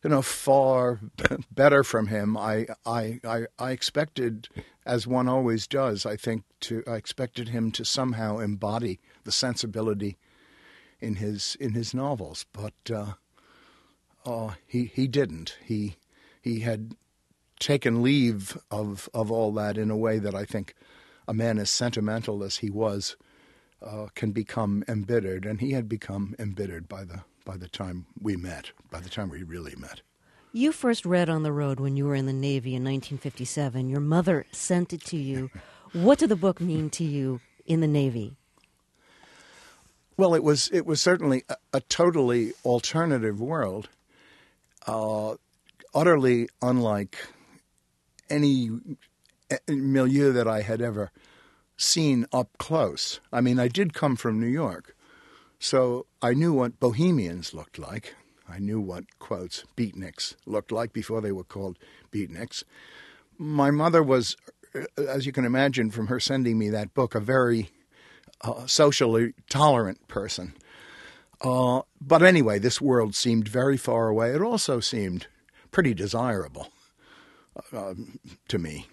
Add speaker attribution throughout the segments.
Speaker 1: far better from him. I expected, as one always does, I expected him to somehow embody the sensibility in his novels, but he didn't. He had taken leave of all that in a way that I think a man as sentimental as he was can become embittered, and he had become embittered by the time we met, by the time we really met.
Speaker 2: You first read On the Road when you were in the Navy in 1957. Your mother sent it to you. What did the book mean to you in the Navy?
Speaker 1: Well, it was certainly a totally alternative world, utterly unlike any milieu that I had ever seen up close. I mean, I did come from New York, so I knew what bohemians looked like. I knew what, quotes, beatniks looked like before they were called beatniks. My mother was, as you can imagine from her sending me that book, a very socially tolerant person. But anyway, this world seemed very far away. It also seemed pretty desirable to me.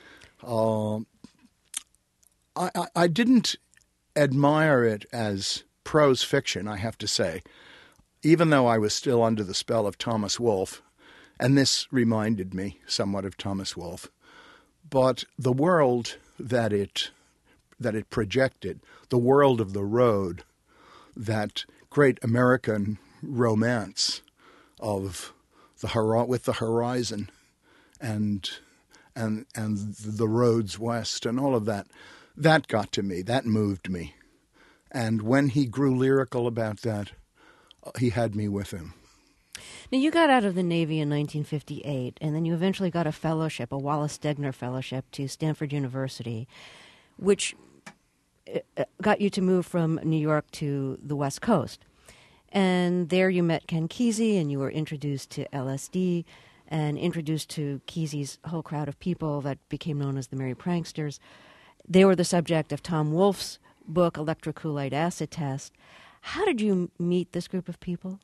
Speaker 1: I didn't admire it as prose fiction, I have to say, even though I was still under the spell of Thomas Wolfe, and this reminded me somewhat of Thomas Wolfe. But the world that it projected, the world of the road, that great American romance of with the horizon and the roads west and all of that, that got to me, that moved me. And when he grew lyrical about that, he had me with him.
Speaker 2: Now, you got out of the Navy in 1958, and then you eventually got a fellowship, a Wallace Stegner Fellowship to Stanford University, which got you to move from New York to the West Coast. And there you met Ken Kesey, and you were introduced to LSD and introduced to Kesey's whole crowd of people that became known as the Merry Pranksters. They were the subject of Tom Wolfe's book, Electrocoolite Acid Test. How did you meet this group of people?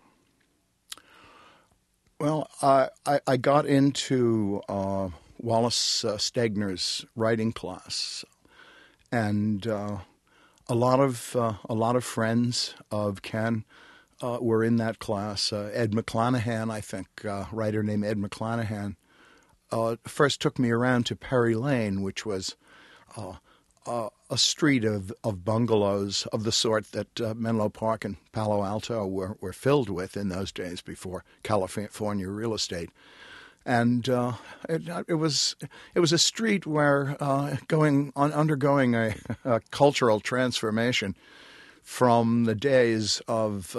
Speaker 1: Well, I got into Wallace Stegner's writing class, and a lot of friends of Ken were in that class. Ed McClanahan, I think, a writer named Ed McClanahan, first took me around to Perry Lane, which was a street of bungalows of the sort that Menlo Park and Palo Alto were filled with in those days before California real estate. And it was a street where undergoing a cultural transformation from the days of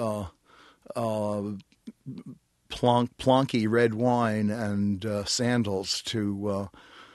Speaker 1: plonky red wine and sandals to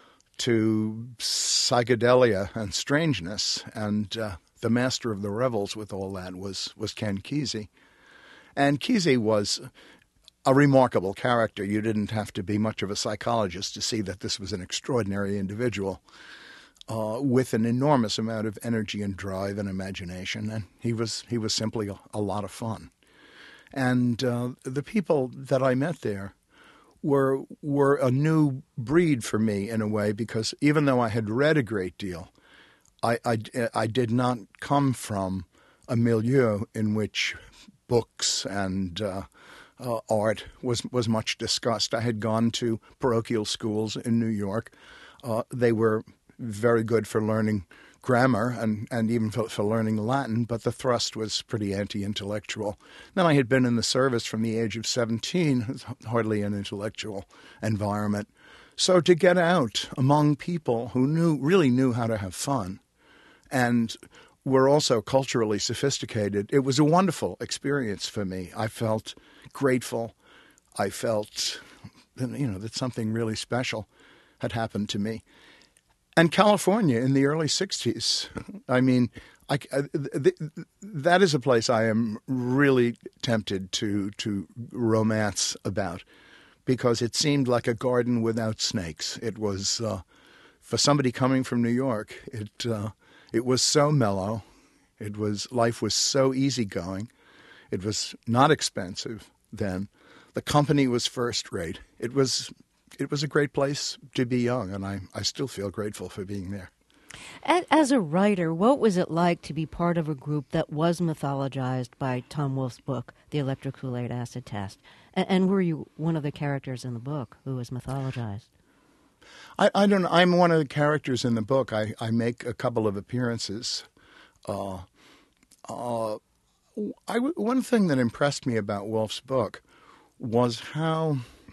Speaker 1: psychedelia and strangeness, and the master of the revels with all that was Ken Kesey. And Kesey was a remarkable character. You didn't have to be much of a psychologist to see that this was an extraordinary individual with an enormous amount of energy and drive and imagination, and he was simply a lot of fun. And the people that I met there were a new breed for me in a way, because even though I had read a great deal, I did not come from a milieu in which books and art was much discussed. I had gone to parochial schools in New York. They were very good for learning grammar and even for learning Latin, but the thrust was pretty anti-intellectual. Then I had been in the service from the age of 17, hardly an intellectual environment. So to get out among people who really knew how to have fun and were also culturally sophisticated, it was a wonderful experience for me. I felt grateful. I felt, that something really special had happened to me. And California in the early 60s, I mean, that is a place I am really tempted to romance about, because it seemed like a garden without snakes. It was, for somebody coming from New York, it was so mellow. Life was so easygoing. It was not expensive then. The company was first rate. It was a great place to be young, and I still feel grateful for being there.
Speaker 2: As a writer, what was it like to be part of a group that was mythologized by Tom Wolfe's book, The Electric Kool-Aid Acid Test? And were you one of the characters in the book who was mythologized?
Speaker 1: I don't know. I'm one of the characters in the book. I make a couple of appearances. One thing that impressed me about Wolfe's book was how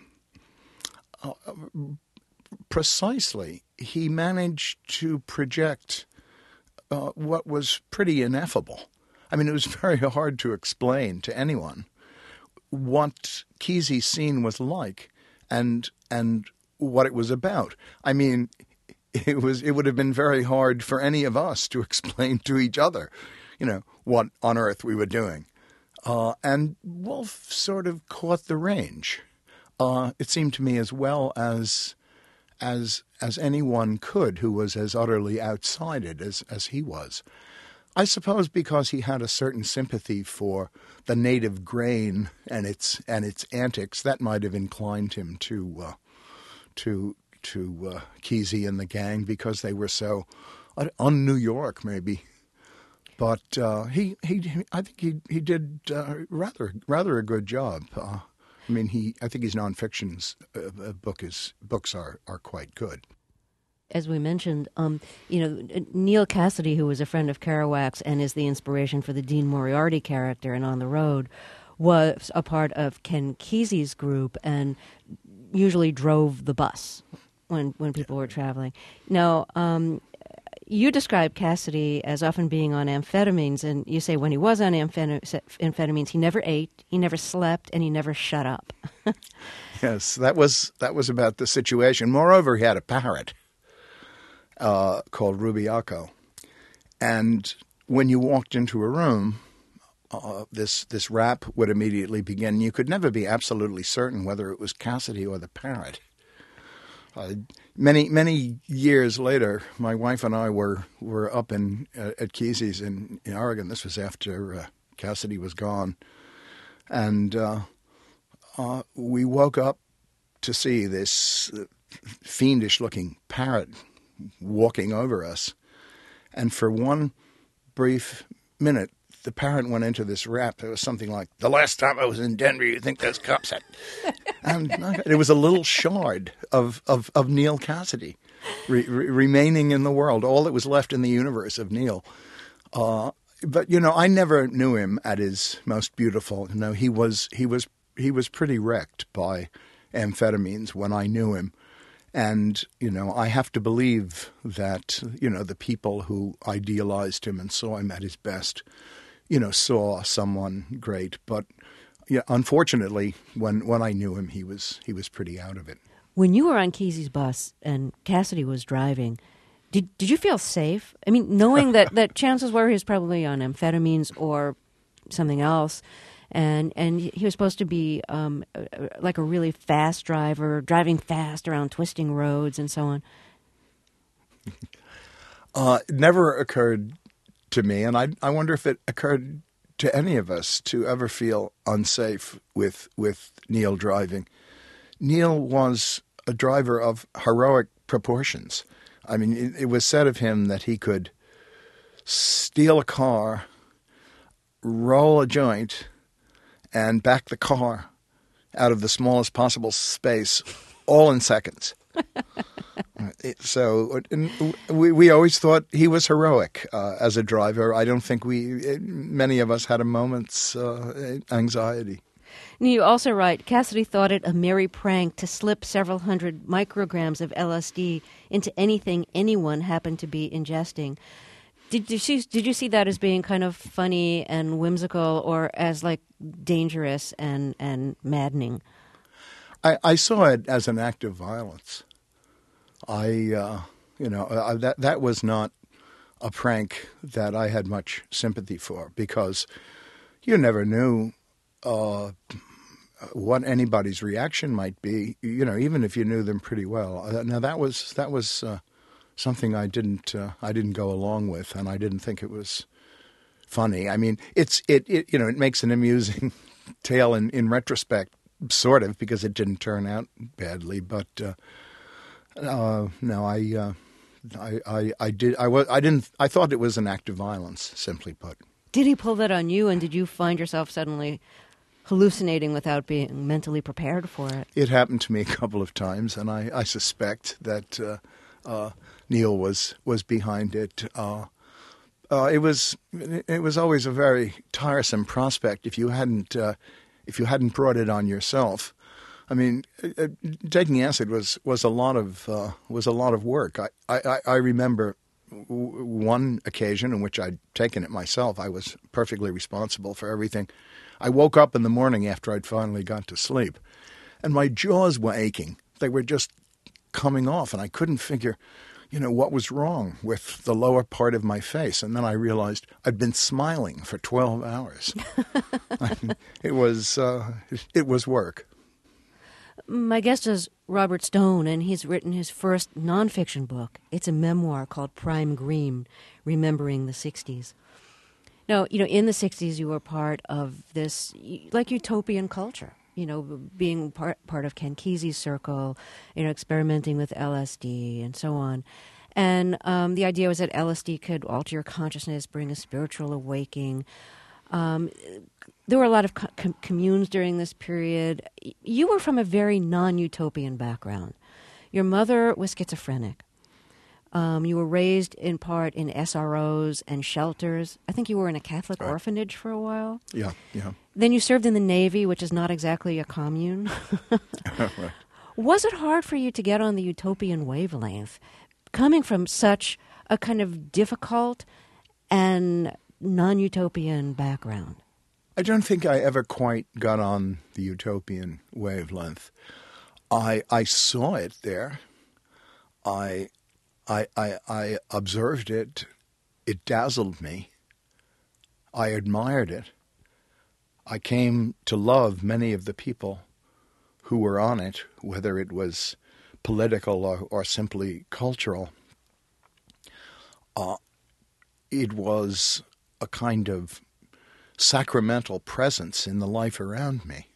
Speaker 1: precisely he managed to project what was pretty ineffable. I mean, it was very hard to explain to anyone what Kesey's scene was like and what it was about. I mean, it would have been very hard for any of us to explain to each other, what on earth we were doing. And Wolfe sort of caught the range. It seemed to me as well as anyone could who was as utterly outside it as he was. I suppose because he had a certain sympathy for the native grain and its antics, that might have inclined him to Kesey and the gang because they were so un-New York, maybe. But I think he did rather a good job. I think his nonfiction's books are quite good.
Speaker 2: As we mentioned, Neal Cassady, who was a friend of Kerouac's and is the inspiration for the Dean Moriarty character in On the Road, was a part of Ken Kesey's group and usually drove the bus when people were traveling. Now, you describe Cassady as often being on amphetamines, and you say when he was on amphetamines, he never ate, he never slept, and he never shut up.
Speaker 1: Yes, that was about the situation. Moreover, he had a parrot called Rubiaco, and when you walked into a room, this rap would immediately begin. You could never be absolutely certain whether it was Cassady or the parrot. Many years later, my wife and I were up at Kesey's in Oregon. This was after Cassady was gone, and we woke up to see this fiendish-looking parrot walking over us, and for one brief minute, the parrot went into this rap. It was something like, "The last time I was in Denver, you think those cops had..." And it was a little shard of Neal Cassady remaining in the world, all that was left in the universe of Neal. But I never knew him at his most beautiful. He was pretty wrecked by amphetamines when I knew him. And, I have to believe that, the people who idealized him and saw him at his best, saw someone great. But unfortunately, when I knew him, he was pretty out of it.
Speaker 2: When you were on Kesey's bus and Cassady was driving, did you feel safe? I mean, knowing that chances were he was probably on amphetamines or something else, and he was supposed to be like a really fast driver, driving fast around twisting roads and so on.
Speaker 1: It never occurred to me, and I wonder if it occurred to any of us to ever feel unsafe with Neal driving. Neal was a driver of heroic proportions. I mean, it was said of him that he could steal a car, roll a joint, and back the car out of the smallest possible space, all in seconds. So we always thought he was heroic as a driver. I don't think many of us had a moment's anxiety.
Speaker 2: You also write, Cassady thought it a merry prank to slip several hundred micrograms of LSD into anything anyone happened to be ingesting. Did you see that as being kind of funny and whimsical, or as like dangerous and maddening?
Speaker 1: I saw it as an act of violence. That was not a prank that I had much sympathy for, because you never knew what anybody's reaction might be. Even if you knew them pretty well. Now that was something I didn't go along with, and I didn't think it was funny. I mean, it makes an amusing tale in retrospect sort of, because it didn't turn out badly. But no, I thought it was an act of violence, simply put.
Speaker 2: Did he pull that on you, and did you find yourself suddenly hallucinating without being mentally prepared for it?
Speaker 1: It happened to me a couple of times, and I suspect that Neil was behind it. It was always a very tiresome prospect if you hadn't brought it on yourself. I mean, taking acid was a lot of work. I remember one occasion in which I'd taken it myself. I was perfectly responsible for everything. I woke up in the morning after I'd finally got to sleep, and my jaws were aching. They were just coming off, and I couldn't figure, what was wrong with the lower part of my face. And then I realized I'd been smiling for 12 hours. It was work.
Speaker 2: My guest is Robert Stone, and he's written his first nonfiction book. It's a memoir called Prime Green, Remembering the 60s. Now, in the 60s, you were part of this, utopian culture, being part of Ken Kesey's circle, experimenting with LSD and so on. And the idea was that LSD could alter your consciousness, bring a spiritual awakening. There were a lot of communes during this period. You were from a very non-utopian background. Your mother was schizophrenic. You were raised in part in SROs and shelters. I think you were in a Catholic orphanage for a while.
Speaker 1: Yeah.
Speaker 2: Then you served in the Navy, which is not exactly a commune.
Speaker 1: Right.
Speaker 2: Was it hard for you to get on the utopian wavelength, coming from such a kind of difficult and non-utopian background?
Speaker 1: I don't think I ever quite got on the utopian wavelength. I saw it there. I observed it. It dazzled me. I admired it. I came to love many of the people who were on it, whether it was political or simply cultural. It was a kind of sacramental presence in the life around me.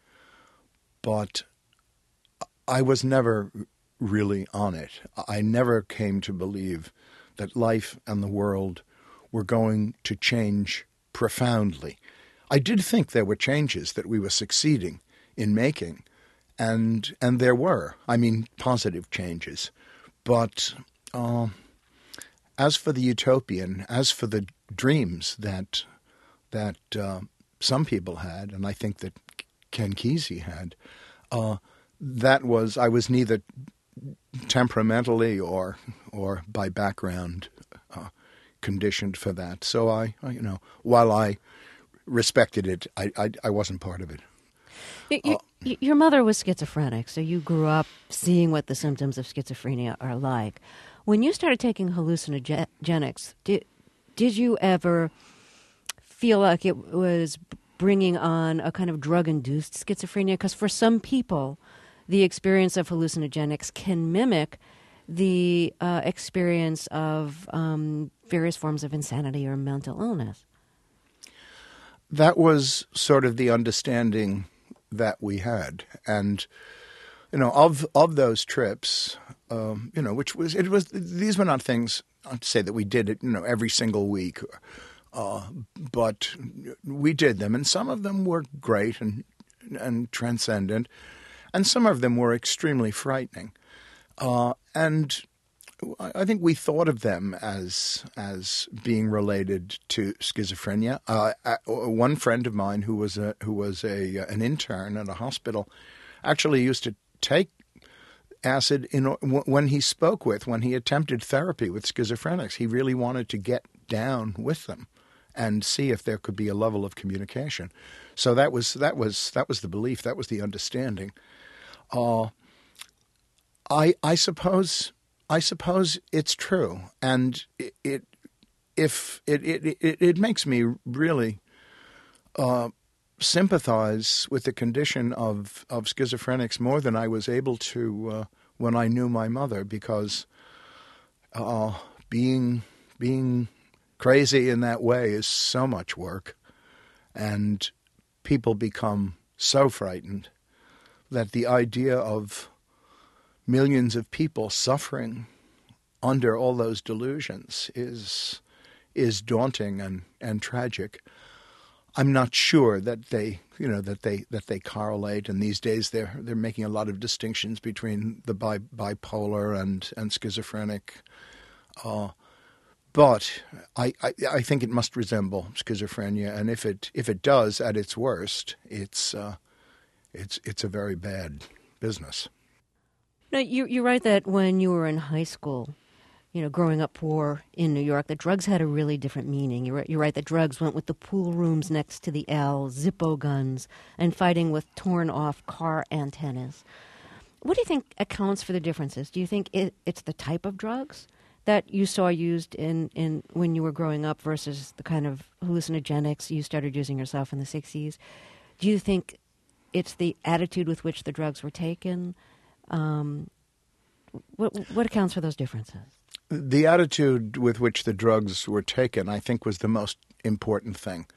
Speaker 1: But I was never really on it. I never came to believe that life and the world were going to change profoundly. I did think there were changes that we were succeeding in making, and there were. I mean, positive changes. But as for the utopian, as for the dreams that some people had, and I think that Ken Kesey had, I was neither temperamentally or by background conditioned for that. So I while I respected it, I wasn't part of it.
Speaker 2: Your mother was schizophrenic, so you grew up seeing what the symptoms of schizophrenia are like. When you started taking hallucinogenics, did you ever feel like it was bringing on a kind of drug-induced schizophrenia? Because for some people, the experience of hallucinogenics can mimic the experience of various forms of insanity or mental illness.
Speaker 1: That was sort of the understanding that we had. And, of those trips, these were not things, I'd say, that we did it, every single week. But we did them, and some of them were great and transcendent, and some of them were extremely frightening. And I think we thought of them as being related to schizophrenia. One friend of mine who was an intern at a hospital actually used to take acid when he attempted therapy with schizophrenics. He really wanted to get down with them and see if there could be a level of communication. So that was the belief. That was the understanding. I suppose it's true, and it makes me really sympathize with the condition of schizophrenics more than I was able to when I knew my mother, because being crazy in that way is so much work, and people become so frightened that the idea of millions of people suffering under all those delusions is daunting and tragic. I'm not sure that they correlate. And these days they're making a lot of distinctions between the bipolar and schizophrenic. But I think it must resemble schizophrenia, and if it does at its worst, it's a very bad business.
Speaker 2: No, you write that when you were in high school, growing up poor in New York, that drugs had a really different meaning. You write that drugs went with the pool rooms next to the L, Zippo guns, and fighting with torn-off car antennas. What do you think accounts for the differences? Do you think it's the type of drugs that you saw used in when you were growing up versus the kind of hallucinogenics you started using yourself in the 60s? Do you think it's the attitude with which the drugs were taken? What accounts for those differences?
Speaker 1: The attitude with which the drugs were taken, I think, was the most important thing.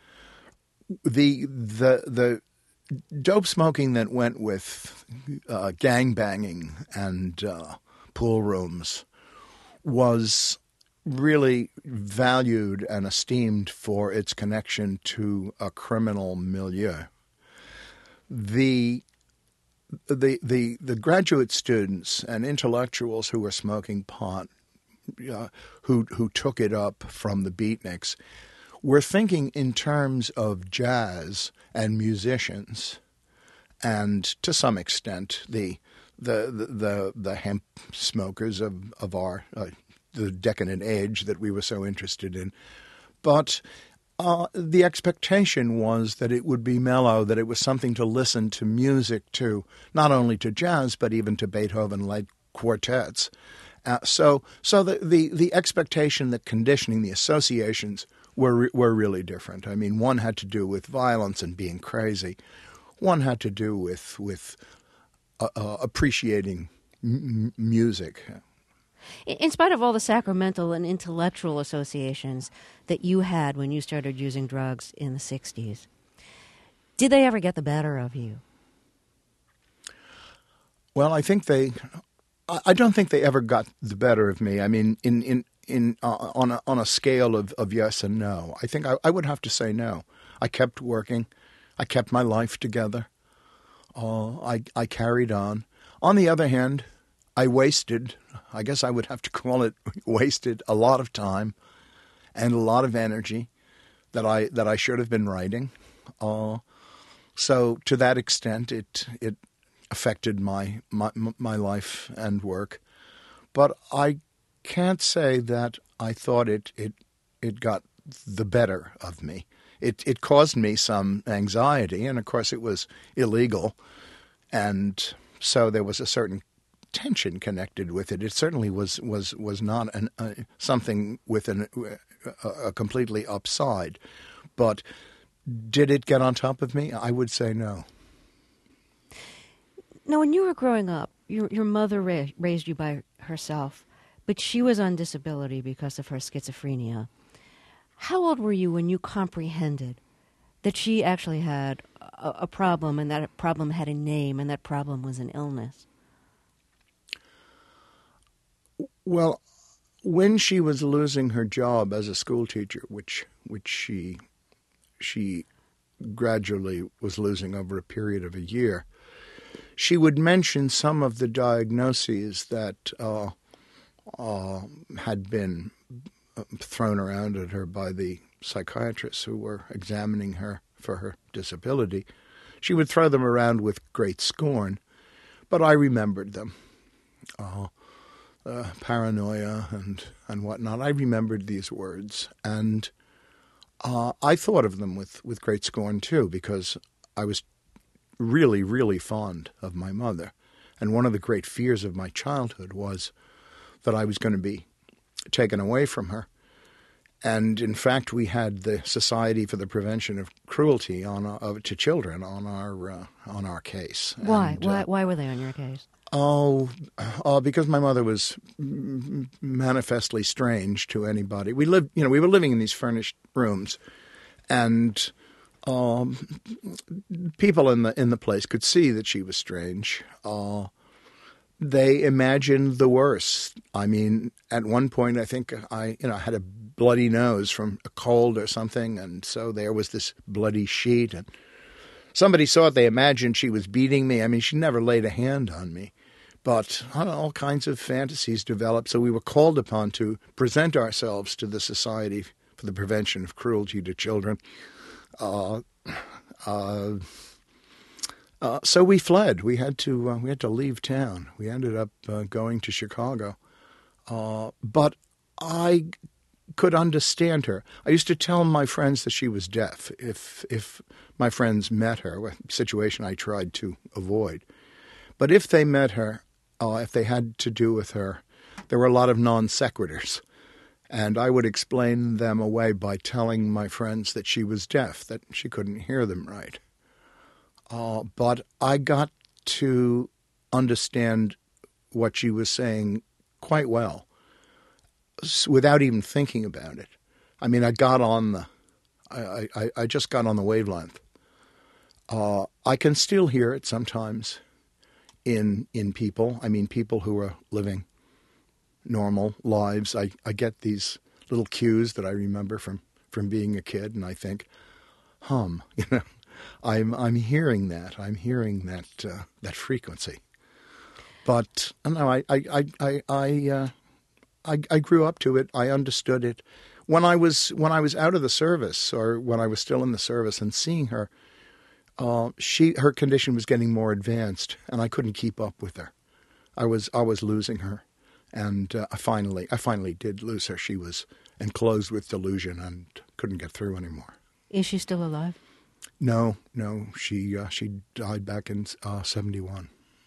Speaker 1: The dope smoking that went with gang banging and pool rooms was really valued and esteemed for its connection to a criminal milieu. The graduate students and intellectuals who were smoking pot, who took it up from the beatniks, were thinking in terms of jazz and musicians, and to some extent the hemp smokers of our the decadent age that we were so interested in. But the expectation was that it would be mellow, that it was something to listen to music to, not only to jazz, but even to Beethoven-led quartets. So the expectation, the conditioning, the associations were really different. I mean, one had to do with violence and being crazy. One had to do with appreciating music.
Speaker 2: In spite of all the sacramental and intellectual associations that you had when you started using drugs in the 60s, did they ever get the better of you?
Speaker 1: Well, I don't think they ever got the better of me. I mean, on a scale of yes and no, I think I would have to say no. I kept working. I kept my life together. I carried on. On the other hand, I wasted, I guess I would have to call it wasted, a lot of time and a lot of energy that I should have been writing. So to that extent, it affected my life and work. But I can't say that I thought it got the better of me. It caused me some anxiety, and of course it was illegal, and so there was a certain tension connected with it. It certainly was not something with a completely upside. But did it get on top of me? I would say no.
Speaker 2: Now, when you were growing up, your mother raised you by herself, but she was on disability because of her schizophrenia. How old were you when you comprehended that she actually had a problem, and that problem had a name, and that problem was an illness?
Speaker 1: Well, when she was losing her job as a school teacher, which she gradually was losing over a period of a year, she would mention some of the diagnoses that had been thrown around at her by the psychiatrists who were examining her for her disability. She would throw them around with great scorn, but I remembered them. Paranoia and whatnot. I remembered these words, and I thought of them with great scorn too, because I was really, really fond of my mother. And one of the great fears of my childhood was that I was going to be taken away from her. And in fact, we had the Society for the Prevention of Cruelty to Children on our case.
Speaker 2: Why?
Speaker 1: And,
Speaker 2: Why were they on your case?
Speaker 1: Because my mother was manifestly strange to anybody. We were living in these furnished rooms, and People in the place could see that she was strange. They imagined the worst. I mean, at one point, I think I had a bloody nose from a cold or something, and so there was this bloody sheet. And somebody saw it. They imagined she was beating me. I mean, she never laid a hand on me. But all kinds of fantasies developed, so we were called upon to present ourselves to the Society for the Prevention of Cruelty to Children. So we fled. We had to leave town. We ended up going to Chicago. But I could understand her. I used to tell my friends that she was deaf if my friends met her, a situation I tried to avoid. But if they met her, if they had to do with her, there were a lot of non sequiturs. And I would explain them away by telling my friends that she was deaf, that she couldn't hear them right. But I got to understand what she was saying quite well without even thinking about it. I mean, I just got on the wavelength. I can still hear it sometimes in people. I mean, people who are living normal lives. I get these little cues that I remember from being a kid, and I think, I'm hearing that. I'm hearing that frequency. But no, I grew up to it. I understood it. When I was out of the service, or when I was still in the service, and seeing her, her condition was getting more advanced, and I couldn't keep up with her. I was losing her, and I finally did lose her. She was enclosed with delusion and couldn't get through anymore.
Speaker 2: Is she still alive?
Speaker 1: No. She died back in 1971.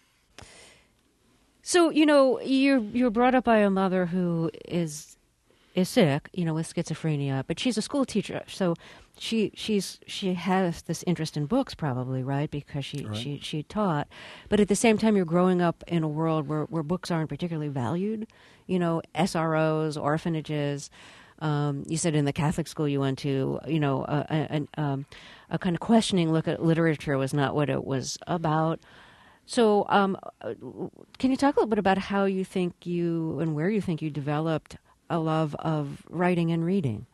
Speaker 2: So you're brought up by a mother who is sick, with schizophrenia, but she's a school teacher, so she has this interest in books, probably, right? Because she taught, but at the same time, you're growing up in a world where books aren't particularly valued. SROs, orphanages. You said in the Catholic school you went to, a kind of questioning look at literature was not what it was about. So, can you talk a little bit about how you think and where you think you developed a love of writing and reading?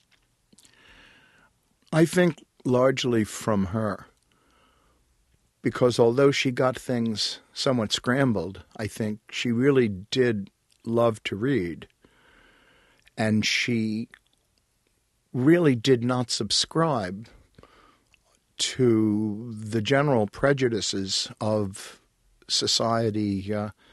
Speaker 1: I think largely from her, because although she got things somewhat scrambled, I think she really did love to read, and she really did not subscribe to the general prejudices of society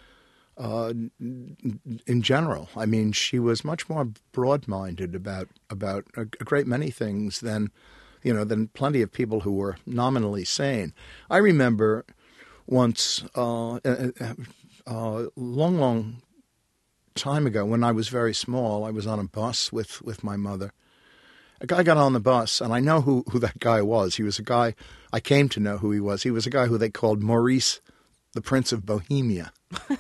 Speaker 1: in general. I mean, she was much more broad-minded about a great many things than plenty of people who were nominally sane. I remember once, long time ago, when I was very small, I was on a bus with my mother. A guy got on the bus, and I know who that guy was. He was a guy, I came to know who he was. He was a guy who they called Maurice, the Prince of Bohemia.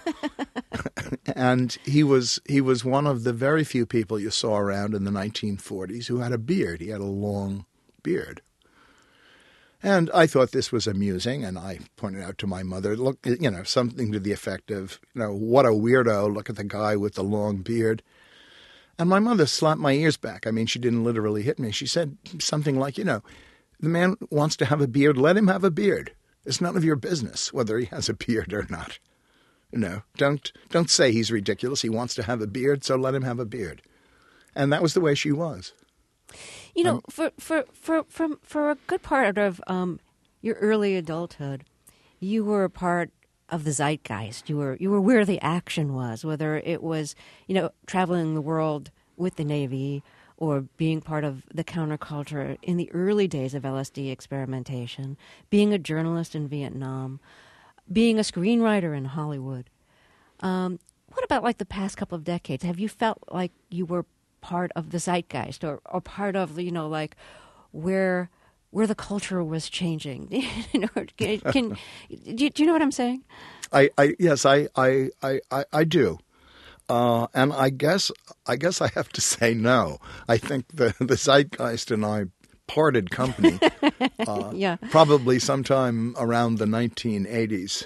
Speaker 1: And he was one of the very few people you saw around in the 1940s who had a beard. He had a long beard. And I thought this was amusing, and I pointed out to my mother, look, something to the effect of, what a weirdo, look at the guy with the long beard. And my mother slapped my ears back. I mean, she didn't literally hit me. She said something like, the man wants to have a beard, let him have a beard. It's none of your business whether he has a beard or not. Don't say he's ridiculous. He wants to have a beard, so let him have a beard. And that was the way she was. For a good part of your early adulthood, you were a part of the zeitgeist. You were where the action was, whether it was traveling the world with the Navy or being part of the counterculture in the early days of LSD experimentation, being a journalist in Vietnam, being a screenwriter in Hollywood. What about the past couple of decades? Have you felt like you were part of the zeitgeist or part of where the culture was changing? Do you know what I'm saying? Yes, I do. And I guess I have to say no. I think the zeitgeist and I parted company,
Speaker 2: Yeah.
Speaker 1: probably sometime around the 1980s.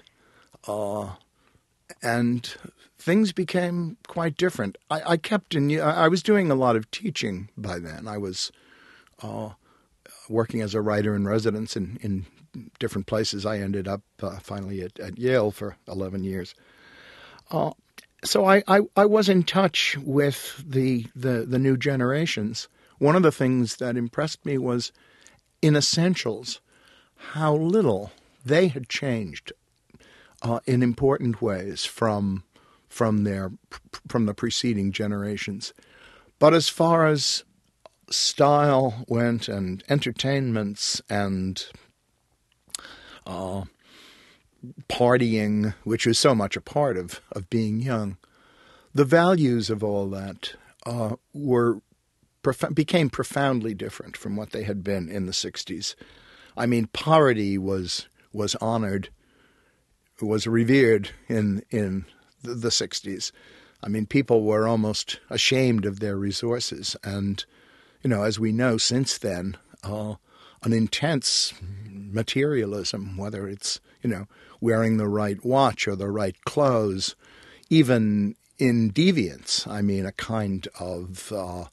Speaker 1: And things became quite different. I was doing a lot of teaching by then. I was working as a writer in residence in different places. I ended up finally at Yale for 11 years. So I was in touch with the new generations. One of the things that impressed me was, in essentials, how little they had changed in important ways from the preceding generations. But as far as style went, and entertainments, and partying, which was so much a part of being young, the values of all that became profoundly different from what they had been in the 60s. I mean, poverty was honored, was revered in the 60s. I mean, people were almost ashamed of their resources. And, as we know since then, an intense materialism, whether it's, wearing the right watch or the right clothes, even in deviance. I mean, a kind of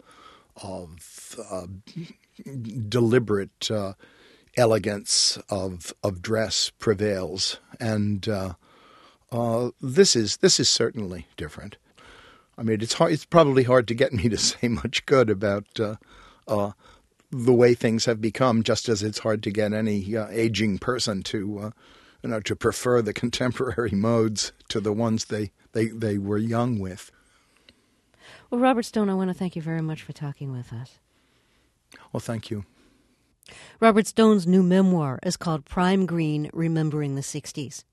Speaker 1: deliberate elegance of dress prevails, and this is certainly different. I mean, it's hard. It's probably hard to get me to say much good about the way things have become, just as it's hard to get any aging person to prefer the contemporary modes to the ones they were young with.
Speaker 2: Well, Robert Stone, I want to thank you very much for talking with us.
Speaker 1: Well, thank you.
Speaker 2: Robert Stone's new memoir is called Prime Green, Remembering the 60s.